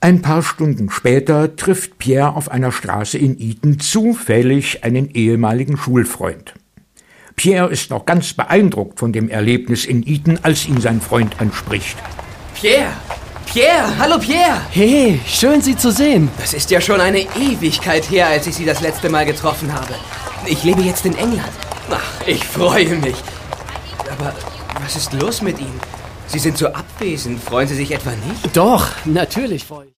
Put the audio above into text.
Ein paar Stunden später trifft Pierre auf einer Straße in Eton zufällig einen ehemaligen Schulfreund. Pierre ist noch ganz beeindruckt von dem Erlebnis in Eton, als ihn sein Freund anspricht. Pierre! Pierre! Hallo Pierre! Hey, schön Sie zu sehen. Das ist ja schon eine Ewigkeit her, als ich Sie das letzte Mal getroffen habe. Ich lebe jetzt in England. Ach, ich freue mich. Aber was ist los mit Ihnen? Sie sind so abwesend. Freuen Sie sich etwa nicht? Doch, natürlich freue ich mich.